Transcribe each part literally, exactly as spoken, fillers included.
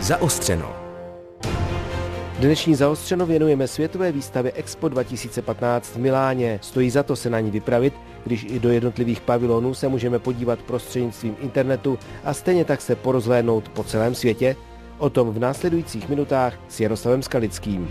Zaostřeno. Dnešní Zaostřeno věnujeme světové výstavě Expo dva tisíce patnáct v Miláně. Stojí za to se na ní vypravit, když i do jednotlivých pavilonů se můžeme podívat prostřednictvím internetu a stejně tak se porozhlédnout po celém světě? O tom v následujících minutách s Jaroslavem Skalickým.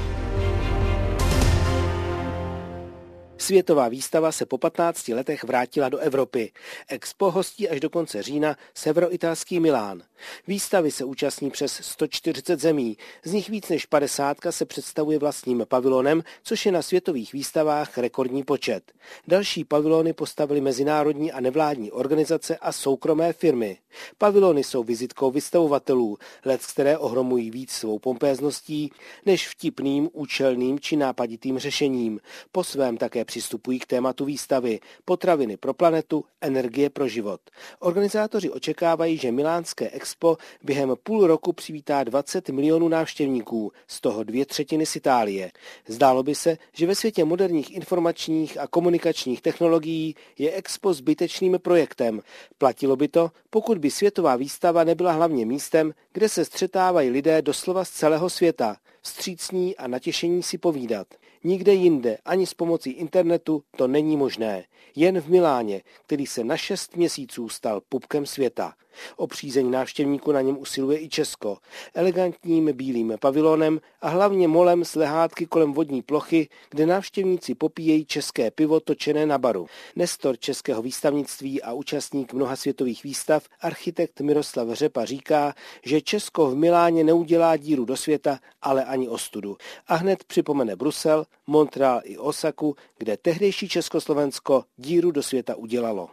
Světová výstava se po patnácti letech vrátila do Evropy. Expo hostí až do konce října severoitalský Milán. Výstavy se účastní přes sto čtyřicet zemí, z nich víc než padesát se představuje vlastním pavilonem, což je na světových výstavách rekordní počet. Další pavilony postavily mezinárodní a nevládní organizace a soukromé firmy. Pavilony jsou vizitkou vystavovatelů, let, které ohromují víc svou pompézností, než vtipným, účelným či nápaditým řešením. Po svém také přistupují k tématu výstavy potraviny pro planetu, energie pro život. Organizátoři očekávají, že milánské Expo během půl roku přivítá dvacet milionů návštěvníků, z toho dvě třetiny z Itálie. Zdálo by se, že ve světě moderních informačních a komunikačních technologií je Expo zbytečným projektem. Platilo by to, pokud by světová výstava nebyla hlavně místem, kde se střetávají lidé doslova z celého světa, vstřícní a natěšení si povídat. Nikde jinde, ani s pomocí internetu, to není možné. Jen v Miláně, který se na šest měsíců stal pupkem světa. O přízeň návštěvníků na něm usiluje i Česko. Elegantním bílým pavilonem a hlavně molem z lehátky kolem vodní plochy, kde návštěvníci popíjejí české pivo točené na baru. Nestor českého výstavnictví a účastník mnoha světových výstav, architekt Miroslav Řepa říká, že Česko v Miláně neudělá díru do světa, ale ani ostudu. A hned připomene Brusel, Montreal i Osaku, kde tehdejší Československo díru do světa udělalo.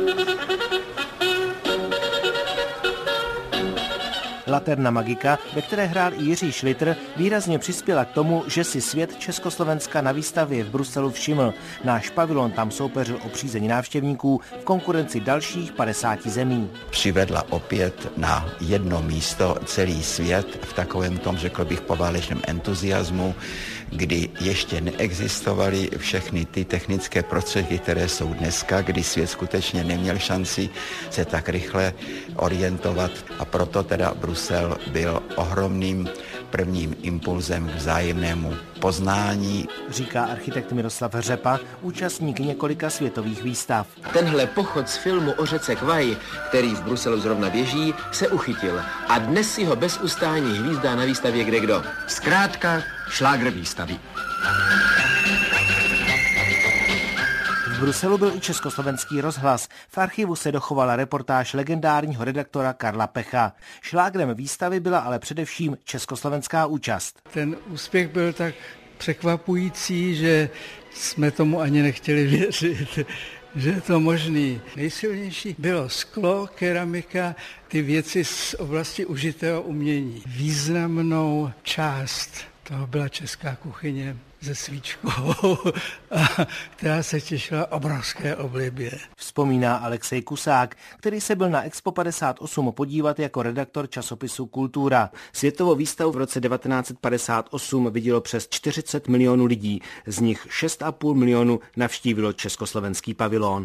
Laterna Magica, ve které hrál i Jiří Šlitr, výrazně přispěla k tomu, že si svět Československa na výstavě v Bruselu všiml. Náš pavilon tam soupeřil o přízeň návštěvníků v konkurenci dalších padesáti zemí. Přivedla opět na jedno místo celý svět v takovém tom, řekl bych, poválečném entuziasmu, kdy ještě neexistovaly všechny ty technické prostředky, které jsou dneska, kdy svět skutečně neměl šanci se tak rychle orientovat a proto teda Brusel byl ohromným prvním impulzem k vzájemnému poznání. Říká architekt Miroslav Řepa, účastník několika světových výstav. Tenhle pochod z filmu o řece Kwai, který v Bruselu zrovna běží, se uchytil a dnes si ho bez ustání hvízdá na výstavě kdekdo. Zkrátka šlágr výstavy. V Bruselu byl i Československý rozhlas. V archivu se dochovala reportáž legendárního redaktora Karla Pecha. Šlágrem výstavy byla ale především československá účast. Ten úspěch byl tak překvapující, že jsme tomu ani nechtěli věřit, že je to možný. Nejsilnější bylo sklo, keramika, ty věci z oblasti užitého umění. Významnou část toho byla česká kuchyně se svíčkou, která se těšila obrovské oblibě. Vzpomíná Alexej Kusák, který se byl na Expo padesát osm podívat jako redaktor časopisu Kultura. Světovou výstavu v roce devatenáct set padesát osm vidělo přes čtyřicet milionů lidí, z nich šest a půl milionu navštívilo československý pavilon.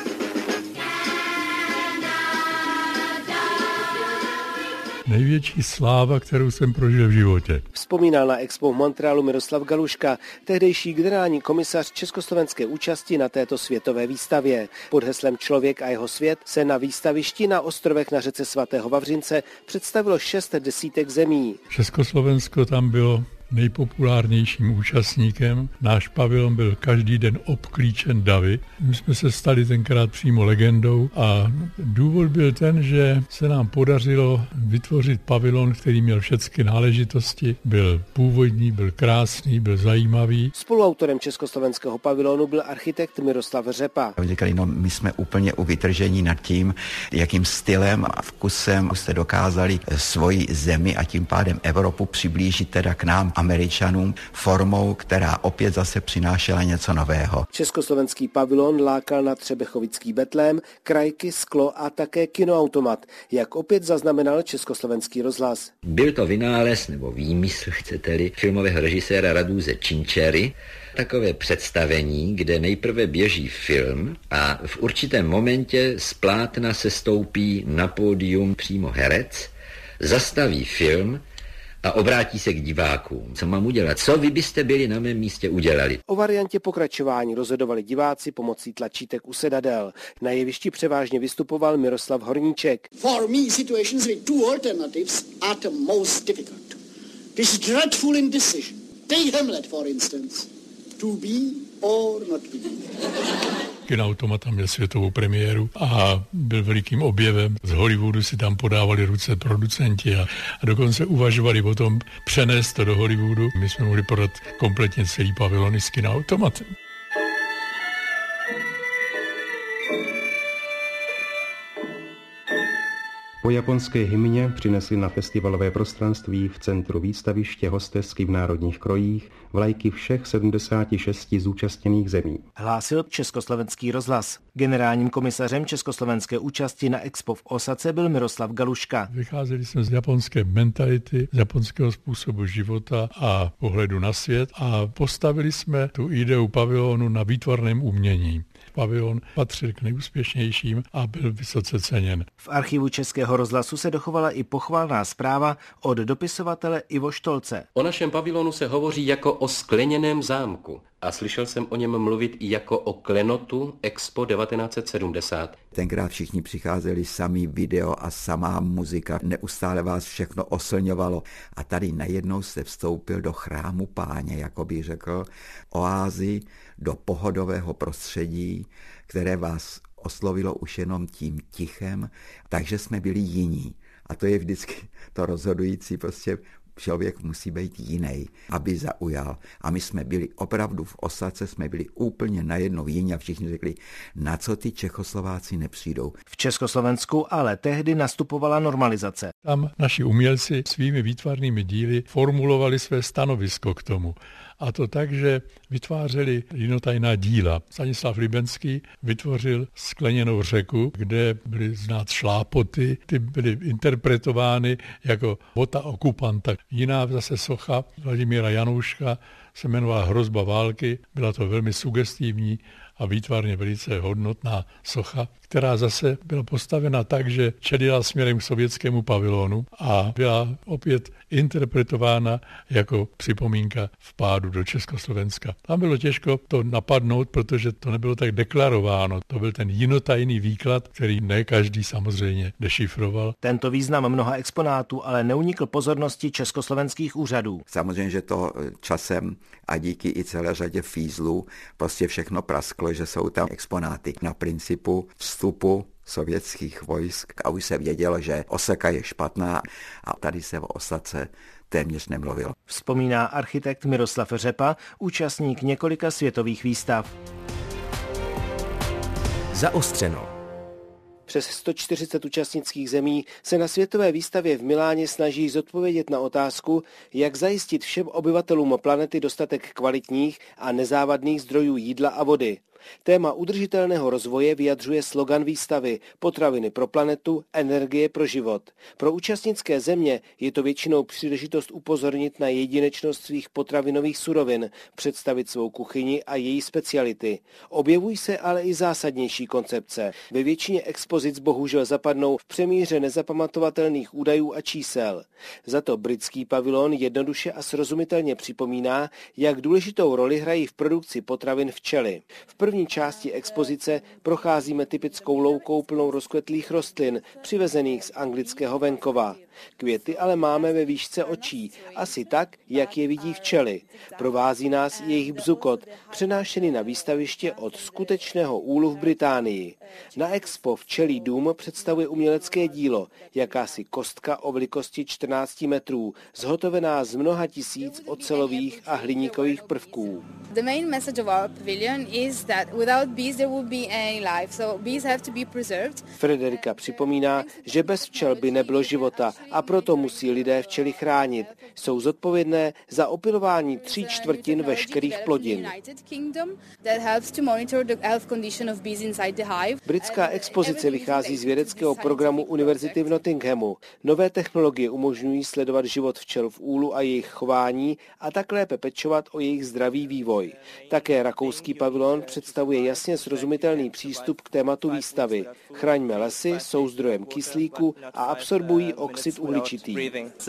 Největší sláva, kterou jsem prožil v životě. Vzpomínal na Expo v Montrealu Miroslav Galuška, tehdejší generální komisař československé účasti na této světové výstavě. Pod heslem Člověk a jeho svět se na výstavišti na ostrovech na řece svatého Vavřince představilo šest desítek zemí. Československo tam bylo nejpopulárnějším účastníkem. Náš pavilon byl každý den obklíčen davy. My jsme se stali tenkrát přímo legendou a důvod byl ten, že se nám podařilo vytvořit pavilon, který měl všechny náležitosti. Byl původní, byl krásný, byl zajímavý. Spoluautorem československého pavilonu byl architekt Miroslav Řepa. Říkali, no my jsme úplně u vytržení nad tím, jakým stylem a vkusem jste dokázali svoji zemi a tím pádem Evropu přiblížit teda k nám Američanům formou, která opět zase přinášela něco nového. Československý pavilon lákal na třebechovický betlém, krajky, sklo a také kinoautomat, jak opět zaznamenal Československý rozhlas. Byl to vynález nebo výmysl, chcete-li, filmového režiséra Radúze Činčery, takové představení, kde nejprve běží film a v určitém momentě z plátna se stoupí na pódium přímo herec, zastaví film a obrátí se k divákům. Co mám udělat? Co vy byste byli na mém místě udělali? O variantě pokračování rozhodovali diváci pomocí tlačítek u sedadel. Na jevišti převážně vystupoval Miroslav Horníček. For me, situations with two alternatives are the most difficult. This dreadful indecision. Take Hamlet, for instance. To be or not be. Kinoautomata měl světovou premiéru a byl velikým objevem. Z Hollywoodu si tam podávali ruce producenti a, a dokonce uvažovali o tom přenést to do Hollywoodu. My jsme mohli prodat kompletně celý pavilony s kinoautomatem. Po japonské hymně přinesli na festivalové prostranství v centru výstaviště hostesky v národních krojích vlajky všech sedmdesáti šesti zúčastněných zemí. Hlásil Československý rozhlas. Generálním komisařem československé účasti na Expo v Osace byl Miroslav Galuška. Vycházeli jsme z japonské mentality, z japonského způsobu života a pohledu na svět a postavili jsme tu ideu pavilonu na výtvarném umění. Pavilon patřil k nejúspěšnějším a byl vysoce ceněn. V archivu Českého rozhlasu se dochovala i pochvalná zpráva od dopisovatele Ivo Štolce. O našem pavilonu se hovoří jako o skleněném zámku a slyšel jsem o něm mluvit i jako o klenotu Expo devatenáct set sedmdesát. Tenkrát všichni přicházeli samý video a samá muzika, neustále vás všechno oslňovalo a tady najednou se vstoupil do chrámu Páně, jako by řekl, oázy do pohodového prostředí, které vás oslovilo už jenom tím tichem, takže jsme byli jiní. A to je vždycky to rozhodující, prostě člověk musí být jiný, aby zaujal. A my jsme byli opravdu v Osace, jsme byli úplně najednou jiní a všichni řekli, na co ty Čechoslováci nepřijdou. V Československu ale tehdy nastupovala normalizace. Tam naši umělci svými výtvarnými díly formulovali své stanovisko k tomu. A to tak, že vytvářeli jinotajná díla. Stanislav Libenský vytvořil Skleněnou řeku, kde byly znát šlápoty, ty byly interpretovány jako bota okupanta. Jiná zase socha Vladimíra Janouška se jmenovala Hrozba války, byla to velmi sugestivní a výtvarně velice hodnotná socha, která zase byla postavena tak, že čelila směrem k sovětskému pavilonu a byla opět interpretována jako připomínka vpádu do Československa. Tam bylo těžko to napadnout, protože to nebylo tak deklarováno. To byl ten jinotajný výklad, který ne každý samozřejmě dešifroval. Tento význam mnoha exponátů ale neunikl pozornosti československých úřadů. Samozřejmě, že to časem a díky i celé řadě fízlů prostě všechno prasklo, že jsou tam exponáty na principu vstupu sovětských vojsk a už se vědělo, že Osaka je špatná a tady se o Osace téměř nemluvilo. Vzpomíná architekt Miroslav Řepa, účastník několika světových výstav. Zaostřeno. Přes sto čtyřicet účastnických zemí se na světové výstavě v Miláně snaží zodpovědět na otázku, jak zajistit všem obyvatelům planety dostatek kvalitních a nezávadných zdrojů jídla a vody. Téma udržitelného rozvoje vyjadřuje slogan výstavy Potraviny pro planetu, energie pro život. Pro účastnické země je to většinou příležitost upozornit na jedinečnost svých potravinových surovin, představit svou kuchyni a její speciality. Objevují se ale i zásadnější koncepce. Ve většině expozic bohužel zapadnou v přemíře nezapamatovatelných údajů a čísel. Za to britský pavilon jednoduše a srozumitelně připomíná, jak důležitou roli hrají v produkci potravin včely. V V první části expozice procházíme typickou loukou plnou rozkvetlých rostlin, přivezených z anglického venkova. Květy ale máme ve výšce očí, asi tak, jak je vidí včely. Provází nás jejich bzukot, přenášený na výstaviště od skutečného úlu v Británii. Na expo Včelí dům představuje umělecké dílo, jakási kostka o velikosti čtrnáct metrů, zhotovená z mnoha tisíc ocelových a hliníkových prvků. The main message of our pavilion is that without bees there will be any life, so bees have to be preserved. Frederika připomíná, že bez včel by nebylo života a proto musí lidé včely chránit. Jsou zodpovědné za opylování tří čtvrtin veškerých plodin. Britská expozice vychází z vědeckého programu Univerzity v Nottinghamu. Nové technologie umožňují sledovat život včel v úlu a jejich chování a tak lépe pečovat o jejich zdravý vývoj. Také rakouský pavilon představuje jasně srozumitelný přístup k tématu výstavy. Chraňme lesy, jsou zdrojem kyslíku a absorbují oxid oxid uhličitý.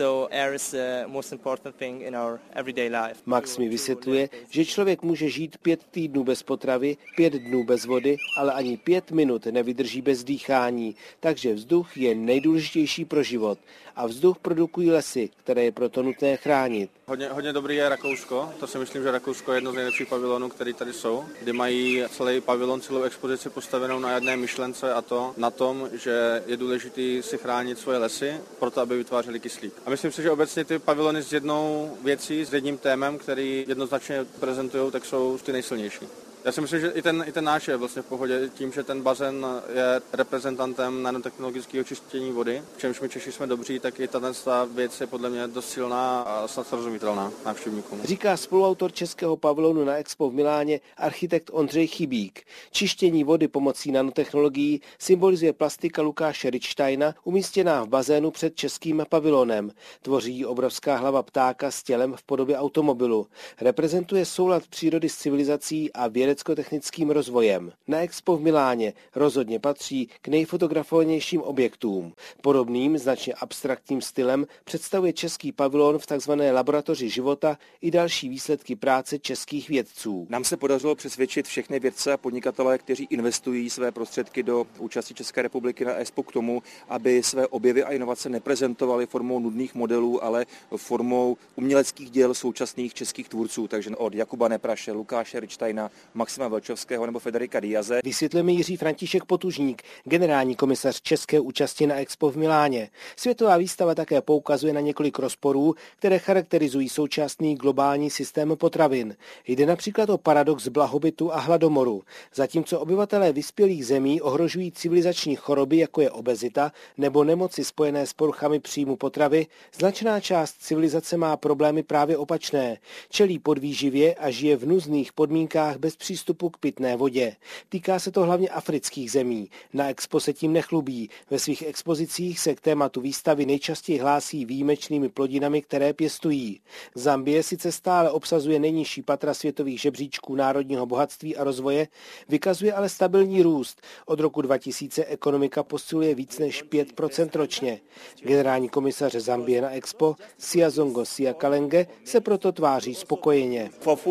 Max mi vysvětluje, že člověk může žít pět týdnů bez potravy, pět dnů bez vody, ale ani pět minut nevydrží bez dýchání, takže vzduch je nejdůležitější pro život. A vzduch produkují lesy, které je proto nutné chránit. Hodně, hodně dobrý je Rakousko, to si myslím, že Rakousko je jedno z nejlepších pavilonů, které tady jsou, kdy mají celý pavilon, celou expozici postavenou na jedné myšlence, a to na tom, že je důležité si chránit svoje lesy, proto aby vytvářely kyslík. A myslím si, že obecně ty pavilony s jednou věcí, s jedním témem, který jednoznačně prezentují, tak jsou ty nejsilnější. Já si myslím, že i ten, i ten náš je vlastně v pohodě tím, že ten bazén je reprezentantem nanotechnologického čištění vody, v čemž my Češi jsme dobří, tak i tato věc je podle mě dost silná a snad srozumitelná návštěvníkům. Říká spoluautor českého pavilonu na Expo v Miláně architekt Ondřej Chybík. Čištění vody pomocí nanotechnologií symbolizuje plastika Lukáše Richtsteina umístěná v bazénu před českým pavilonem. Tvoří ji obrovská hlava ptáka s tělem v podobě automobilu. Reprezentuje soulad přírody s civilizací a vědeckou technickým rozvojem. Na Expo v Miláně rozhodně patří k nejfotografovanějším objektům. Podobným, značně abstraktním stylem představuje český pavilon v tzv. Laboratoři života i další výsledky práce českých vědců. Nám se podařilo přesvědčit všechny vědce a podnikatele, kteří investují své prostředky do účasti České republiky na Expo k tomu, aby své objevy a inovace neprezentovali formou nudných modelů, ale formou uměleckých děl současných českých tvůrců, takže od Jakuba Nepraše, Lukáše Richtsteina, Maxima Velčovského nebo Federika Díaze. Vysvětlil mi Jiří František Potužník, generální komisař české účasti na Expo v Miláně. Světová výstava také poukazuje na několik rozporů, které charakterizují současný globální systém potravin. Jde například o paradox blahobytu a hladomoru. Zatímco obyvatelé vyspělých zemí ohrožují civilizační choroby, jako je obezita nebo nemoci spojené s poruchami příjmu potravy, značná část civilizace má problémy právě opačné. Čelí podvýživě a žije v nuzných podmínkách bez přístupu k pitné vodě. Týká se to hlavně afrických zemí. Na Expo se tím nechlubí. Ve svých expozicích se k tématu výstavy nejčastěji hlásí výjimečnými plodinami, které pěstují. Zambie sice stále obsazuje nejnižší patra světových žebříčků národního bohatství a rozvoje, vykazuje ale stabilní růst. Od roku dva tisíce ekonomika posiluje víc než pět procent ročně. Generální komisař Zambie na Expo Siazongo Siakalenge se proto tváří spokojeně.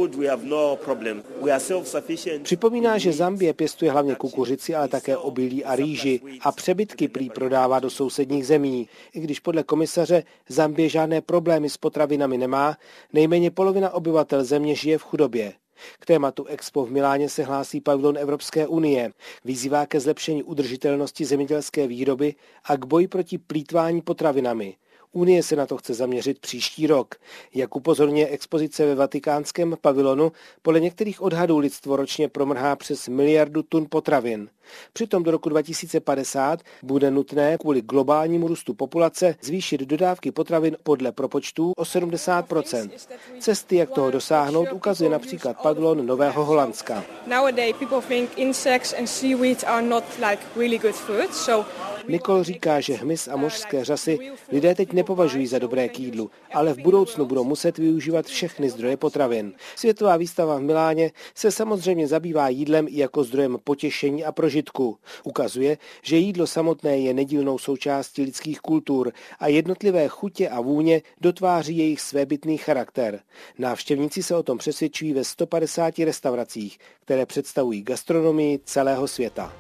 Připomíná, že Zambie pěstuje hlavně kukuřici, ale také obilí a rýži a přebytky prý prodává do sousedních zemí. I když podle komisaře Zambie žádné problémy s potravinami nemá, nejméně polovina obyvatel země žije v chudobě. K tématu Expo v Miláně se hlásí pavilon Evropské unie. Vyzývá ke zlepšení udržitelnosti zemědělské výroby a k boji proti plýtvání potravinami. Unie se na to chce zaměřit příští rok. Jak upozorňuje expozice ve vatikánském pavilonu, podle některých odhadů lidstvo ročně promrhá přes miliardu tun potravin. Přitom do roku dva tisíce padesát bude nutné kvůli globálnímu růstu populace zvýšit dodávky potravin podle propočtů o sedmdesát procent. Cesty, jak toho dosáhnout, ukazuje například pavilon Nového Holandska. Nicole říká, že hmyz a mořské řasy lidé teď nepovažují za dobré k jídlu, ale v budoucnu budou muset využívat všechny zdroje potravin. Světová výstava v Miláně se samozřejmě zabývá jídlem i jako zdrojem potěšení a prožitku. Ukazuje, že jídlo samotné je nedílnou součástí lidských kultur a jednotlivé chutě a vůně dotváří jejich svébytný charakter. Návštěvníci se o tom přesvědčují ve sto padesáti restauracích, které představují gastronomii celého světa.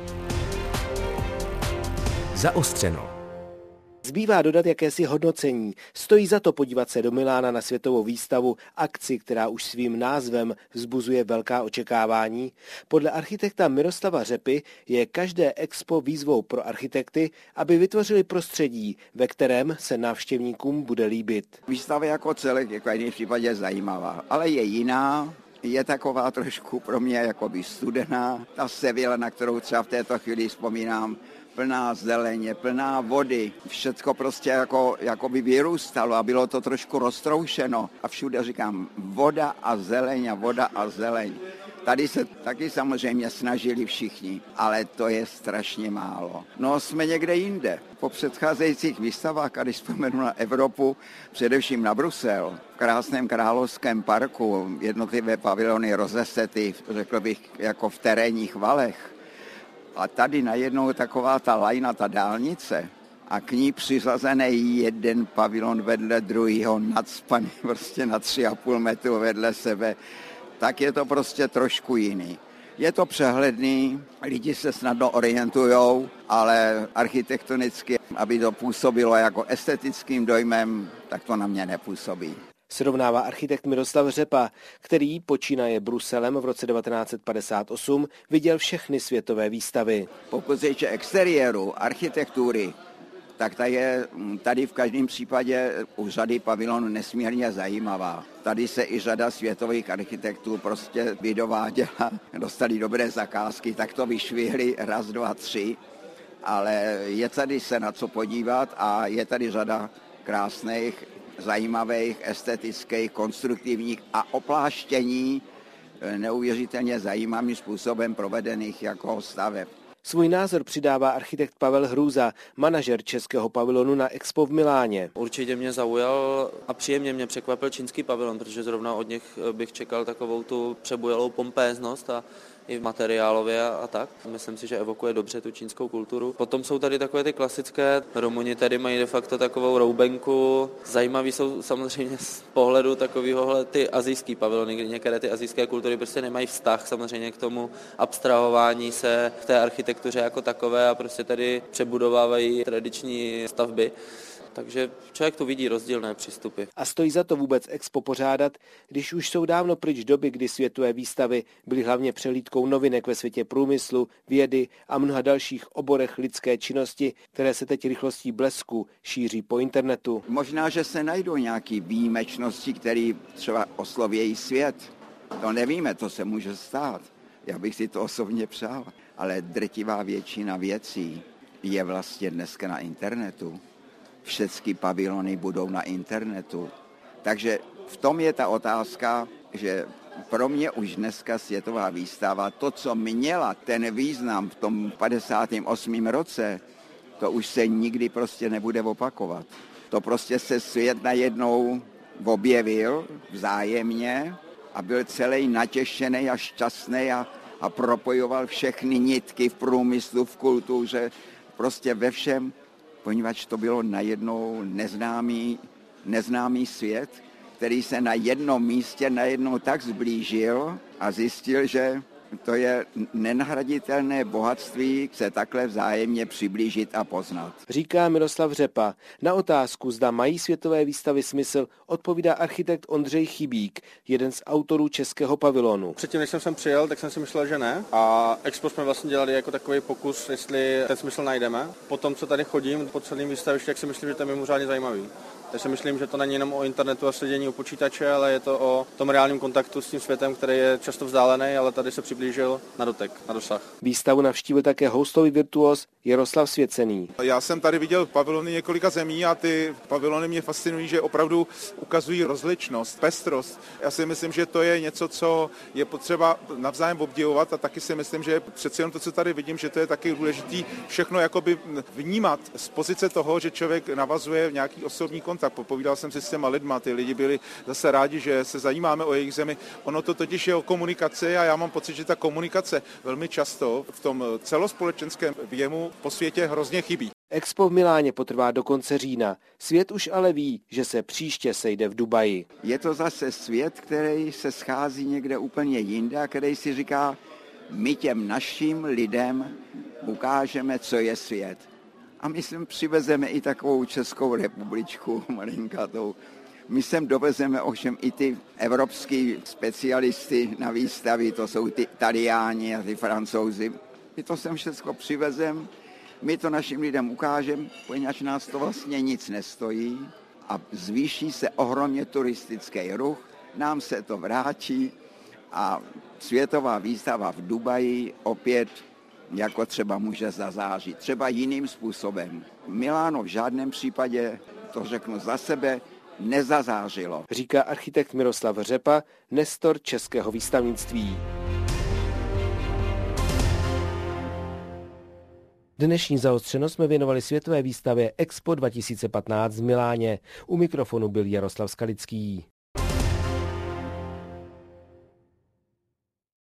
Zaostřeno. Zbývá dodat jakési hodnocení. Stojí za to podívat se do Milána na světovou výstavu, akci, která už svým názvem vzbuzuje velká očekávání. Podle architekta Miroslava Řepy je každé expo výzvou pro architekty, aby vytvořili prostředí, ve kterém se návštěvníkům bude líbit. Výstava jako celek je v každém případě zajímavá, ale je jiná. Je taková trošku pro mě jakoby studená. Ta Sevilla, na kterou třeba v této chvíli vzpomínám, plná zeleně, plná vody, všecko prostě jako, jako by vyrůstalo a bylo to trošku roztroušeno. A všude říkám voda a zeleň a voda a zeleň. Tady se taky samozřejmě snažili všichni, ale to je strašně málo. No jsme někde jinde. Po předcházejících výstavách, když vzpomenu na Evropu, především na Brusel, v krásném královském parku, jednotlivé pavilony rozesety, řekl bych, jako v terénních valech. A tady najednou taková ta lajna, ta dálnice, a k ní přiřazený jeden pavilon vedle druhého, nadspaný prostě na tři a půl metru vedle sebe, tak je to prostě trošku jiný. Je to přehledný, lidi se snadno orientujou, ale architektonicky, aby to působilo jako estetickým dojmem, tak to na mě nepůsobí. Srovnává architekt Miroslav Řepa, který počínaje Bruselem v roce devatenáct set padesát osm viděl všechny světové výstavy. Pokud se týče exteriéru, architektury, tak ta je tady v každém případě u řady pavilonů nesmírně zajímavá. Tady se i řada světových architektů prostě vydováděla, dostali dobré zakázky, tak to vyšvihli raz, dva, tři, ale je tady se na co podívat a je tady řada krásných, zajímavých, estetických, konstruktivních a opláštění neuvěřitelně zajímavým způsobem provedených jako staveb. Svůj názor přidává architekt Pavel Hrůza, manažer českého pavilonu na Expo v Miláně. Určitě mě zaujal a příjemně mě překvapil čínský pavilon, protože zrovna od nich bych čekal takovou tu přebujelou pompéznost a i materiálově a tak. Myslím si, že evokuje dobře tu čínskou kulturu. Potom jsou tady takové ty klasické, Rumuni tady mají de facto takovou roubenku. Zajímavý jsou samozřejmě z pohledu takového ty asijský pavilony, kdy některé ty asijské kultury prostě nemají vztah samozřejmě k tomu abstrahování se v té architektuře jako takové a prostě tady přebudovávají tradiční stavby. Takže člověk tu vidí rozdílné přístupy. A stojí za to vůbec Expo pořádat, když už jsou dávno pryč doby, kdy světové výstavy byly hlavně přehlídkou novinek ve světě průmyslu, vědy a mnoha dalších oborech lidské činnosti, které se teď rychlostí blesku šíří po internetu. Možná, že se najdou nějaké výjimečnosti, které třeba oslovějí svět. To nevíme, to se může stát. Já bych si to osobně přál. Ale drtivá většina věcí je vlastně dneska na internetu. Všechny pavilony budou na internetu. Takže v tom je ta otázka, že pro mě už dneska světová výstava, to, co měla ten význam v tom padesátém osmém roce, to už se nikdy prostě nebude opakovat. To prostě se svět najednou objevil vzájemně a byl celý natěšený a šťastný a, a propojoval všechny nitky v průmyslu, v kultuře, prostě ve všem, poněvadž to bylo najednou neznámý, neznámý svět, který se na jednom místě najednou tak zblížil a zjistil, že to je nenahraditelné bohatství se takhle vzájemně přiblížit a poznat. Říká Miroslav Řepa. Na otázku, zda mají světové výstavy smysl, odpovídá architekt Ondřej Chybík, jeden z autorů českého pavilonu. Předtím, než jsem sem přijel, tak jsem si myslel, že ne. A Expo jsme vlastně dělali jako takový pokus, jestli ten smysl najdeme. Potom, co tady chodím po celém výstavišti, tak si myslím, že to je mimořádně zajímavý. Takže si myslím, že to není jenom o internetu a sedění u počítače, ale je to o tom reálním kontaktu s tím světem, který je často vzdálený, ale tady se přiblížil na dotek, na dosah. Výstavu navštívil také houslový virtuóz Jaroslav Svěcený. Já jsem tady viděl pavilony několika zemí a ty pavilony mě fascinují, že opravdu ukazují rozličnost, pestrost. Já si myslím, že to je něco, co je potřeba navzájem obdivovat a taky si myslím, že přeci jenom to, co tady vidím, že to je taky důležitý všechno jakoby vnímat z pozice toho, že člověk navazuje nějaký osobní kontakt. Popovídal jsem si s těma lidma, ty lidi byli zase rádi, že se zajímáme o jejich zemi. Ono to totiž je o komunikaci a já mám pocit, že ta komunikace velmi často v tom celospolečenském věmu po světě hrozně chybí. Expo v Miláně potrvá do konce října. Svět už ale ví, že se příště sejde v Dubaji. Je to zase svět, který se schází někde úplně jinde a který si říká, my těm našim lidem ukážeme, co je svět. A my sem přivezeme i takovou Českou republičku malinkatou. My sem dovezeme ovšem i ty evropský specialisty na výstavy, to jsou ty Italiáni a ty Francouzi. My to sem všechno přivezeme, my to našim lidem ukážeme, poněvadž nás to vlastně nic nestojí a zvýší se ohromně turistický ruch, nám se to vrátí a světová výstava v Dubaji opět jako třeba může zazářit, třeba jiným způsobem. Miláno v žádném případě, to řeknu za sebe, nezazářilo. Říká architekt Miroslav Řepa, nestor českého výstavnictví. Dnešní zaostřenost jsme věnovali světové výstavě Expo dva tisíce patnáct v Miláně. U mikrofonu byl Jaroslav Skalický.